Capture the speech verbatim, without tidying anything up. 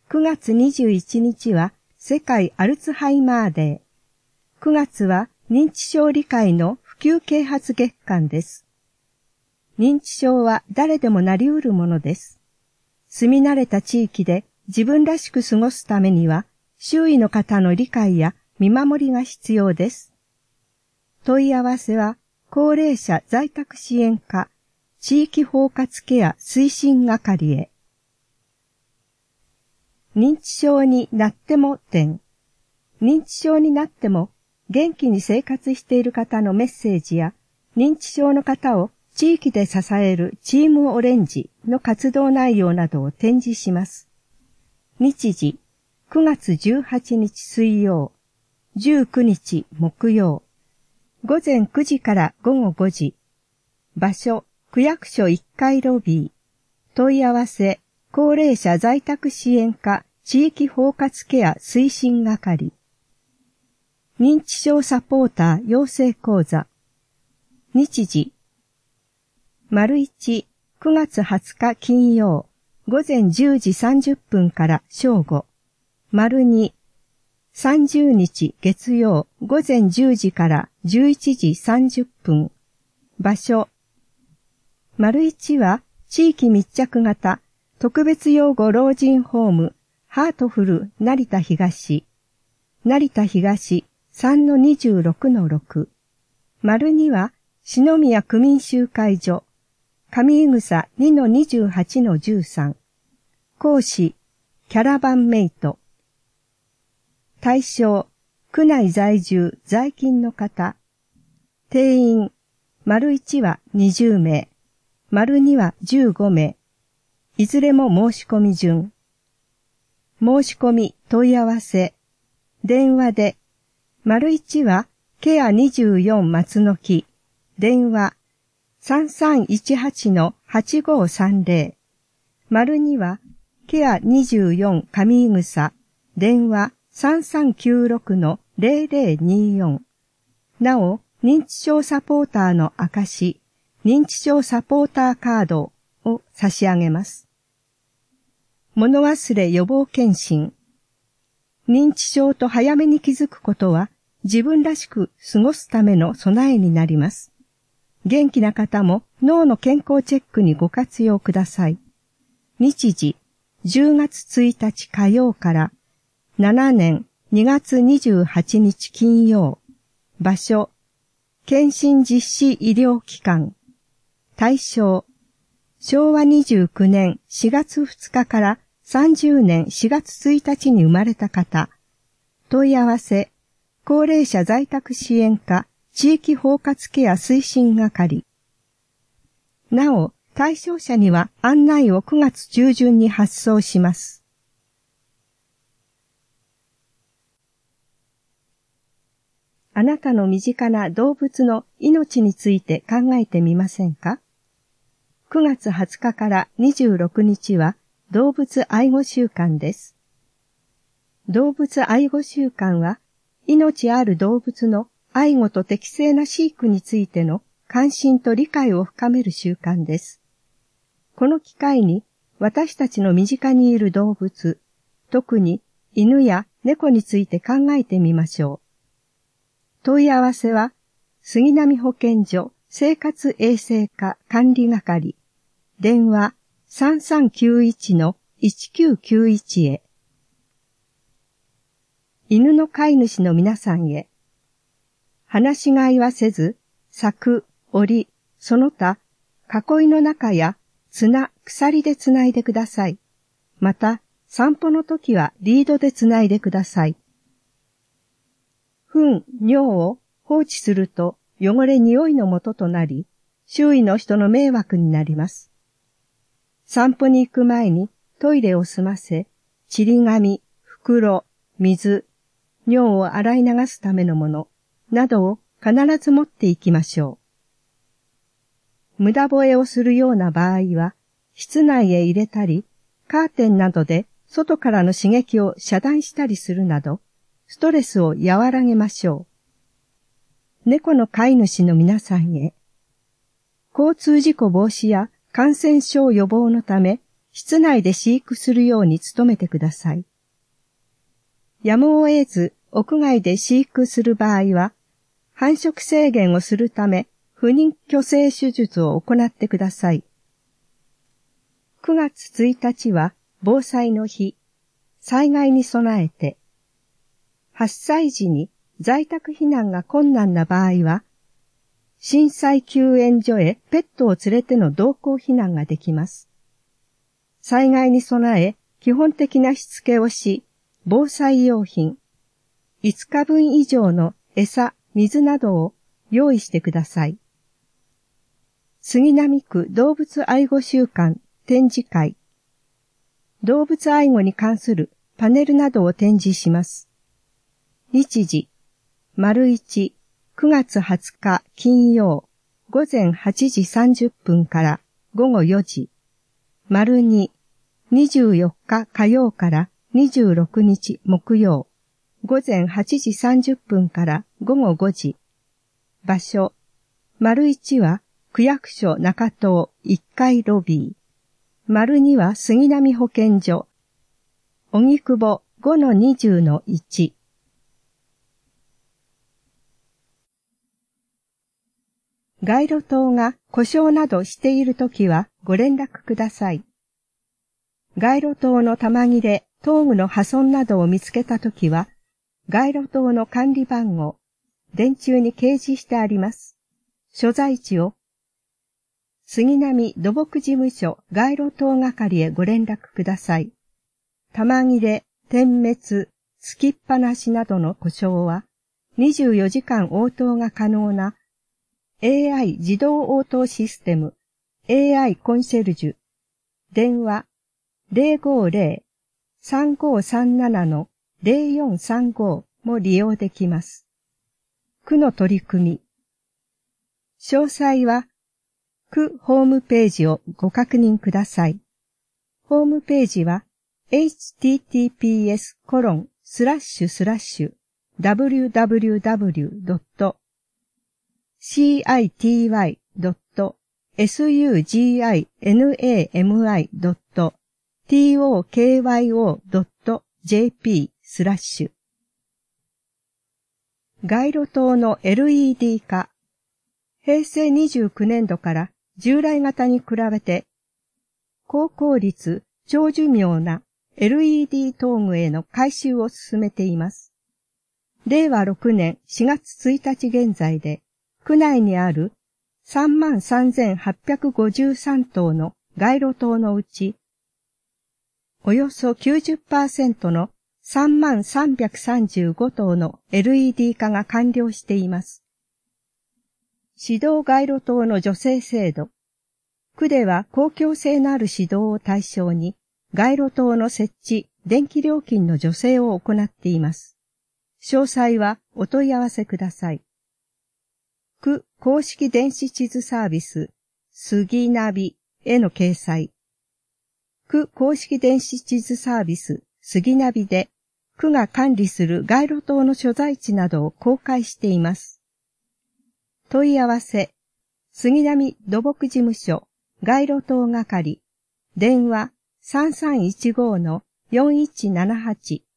くがつにじゅういちにちは世界アルツハイマーデー。くがつは認知症理解の普及啓発月間です。認知症は誰でもなり得るものです。住み慣れた地域で自分らしく過ごすためには、周囲の方の理解や見守りが必要です。問い合わせは、高齢者在宅支援課、地域包括ケア推進係へ。認知症になっても点。認知症になっても元気に生活している方のメッセージや、認知症の方を地域で支えるチームオレンジの活動内容などを展示します。日時、くがつじゅうはちにち水曜、じゅうくにち木曜、ごぜんくじからごごごじ。場所、区役所いっかいロビー。問い合わせ、高齢者在宅支援課地域包括ケア推進係。認知症サポーター養成講座。日時。丸一、くがつはつか金曜、ごぜんじゅうじさんじゅっぷんから正午。丸二、さんじゅうにち月曜、ごぜんじゅうじからじゅういちじさんじゅっぷん。場所。丸一は地域密着型特別養護老人ホームハートフル成田東。成田東 さんのにじゅうろくのろく。丸二は篠宮区民集会所上井草 にのにじゅうはちのじゅうさん。講師、キャラバンメイト。対象、区内在住在勤の方。定員、丸一はにじゅうめい、丸二はじゅうごめい。いずれも申し込み順。申し込み問い合わせ。電話で、丸一はケアにじゅうよん松の木。電話、さんさんいちはちのはちごさんぜろ。丸二はケアにじゅうよん上井草。電話、さんさんきゅうろくのぜろぜろによん。なお、認知症サポーターの証、認知症サポーターカードを差し上げます。物忘れ予防検診。認知症と早めに気づくことは自分らしく過ごすための備えになります。元気な方も脳の健康チェックにご活用ください。日時、じゅうがつついたち火曜からしちねんにがつにじゅうはちにち金曜。場所、検診実施医療機関。対象、しょうわにじゅうきゅうねんしがつふつかからさんじゅうねんしがつついたちに生まれた方。問い合わせ、高齢者在宅支援課地域包括ケア推進係。なお、対象者には案内をくがつちゅうじゅんに発送します。あなたの身近な動物の命について考えてみませんか？くがつはつかからにじゅうろくにちは動物愛護週間です。動物愛護週間は、命ある動物の愛護と適正な飼育についての関心と理解を深める習慣です。この機会に私たちの身近にいる動物、特に犬や猫について考えてみましょう。問い合わせは、杉並保健所生活衛生課管理係、電話さんさんきゅういちのいちきゅうきゅういちへ。犬の飼い主の皆さんへ。放し飼いはせず、柵、檻、その他、囲いの中や綱、鎖でつないでください。また、散歩の時はリードでつないでください。糞、尿を放置すると汚れ匂いの元となり、周囲の人の迷惑になります。散歩に行く前にトイレを済ませ、ちり紙、袋、水、尿を洗い流すためのものなどを必ず持っていきましょう。無駄吠えをするような場合は、室内へ入れたり、カーテンなどで外からの刺激を遮断したりするなど、ストレスを和らげましょう。猫の飼い主の皆さんへ。交通事故防止や感染症予防のため、 室内で飼育するように努めてください。やむを得ず屋外で飼育する場合は、繁殖制限をするため不妊去勢手術を行ってください。くがつついたちは防災の日、災害に備えて、はっさい児に在宅避難が困難な場合は、震災救援所へペットを連れての同行避難ができます。災害に備え、基本的なしつけをし、防災用品、いつかぶん以上の餌、水などを用意してください。杉並区動物愛護週間展示会、動物愛護に関するパネルなどを展示します。日時、丸一、くがつはつか金曜、午前はちじさんじゅっぷんから午後よじ、丸二、にじゅうよっか火曜からにじゅうろくにち木曜、午前はちじさんじゅっぷんから午後ごじ。場所、丸一は区役所中東いっかいロビー。丸二は杉並保健所。荻窪 ごのにじゅうのいち。街路灯が故障などしているときはご連絡ください。街路灯の玉切れ、灯具の破損などを見つけたときは、街路灯の管理番号、電柱に掲示してあります。所在地を、杉並土木事務所街路灯係へご連絡ください。玉切れ、点滅、つきっぱなしなどの故障は、にじゅうよじかん応答が可能な エーアイ 自動応答システム エーアイ コンシェルジュ、電話 ゼロごゼロ さんごさんなな のゼロよんさんご も利用できます。区の取り組み。詳細は、区ホームページをご確認ください。ホームページは、エイチティーティーピーエスコロンスラッシュスラッシュダブリューダブリューダブリュードットシーアイティーワイドットエスユージーアイエヌエーエムアイドットティーオーケーワイオードットジェーピースラッシュ街路灯の エルイーディー 化。へいせいにじゅうきゅうねんどから従来型に比べて高効率、長寿命な エルイーディー 灯具への改修を進めています。れいわろくねんしがつついたち現在で、区内にある さんまんさんぜんはっぴゃくごじゅうさんとうの街路灯のうち、およそ きゅうじゅっパーセント のさんまんさんびゃくさんじゅうごとうの エルイーディー 化が完了しています。指導街路灯の助成制度。区では公共性のある指導を対象に、街路灯の設置、電気料金の助成を行っています。詳細はお問い合わせください。区公式電子地図サービス、すぎナビへの掲載。区公式電子地図サービス、すぎナビで、区が管理する街路灯の所在地などを公開しています。問い合わせ、杉並土木事務所、街路灯係、電話 さんさんいちごのよんいちななはち